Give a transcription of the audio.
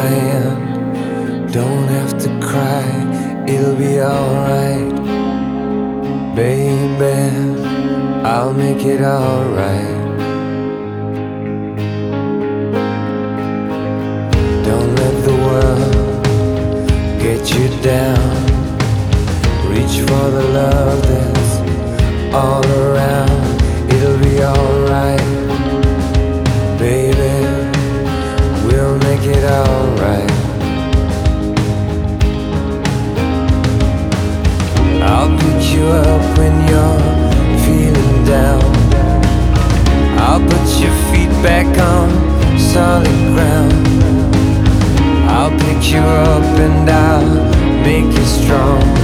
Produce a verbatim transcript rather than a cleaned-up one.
my hand. Don't have to cry, it'll be alright. Baby, I'll make it alright. Don't let the world get you down. Reach for the love that's all around. It'll be alright. Baby, we'll make it alright. I'll pick you up when you're feeling down. I'll put your feet back on solid ground. I'll pick you up and I'll make you strong.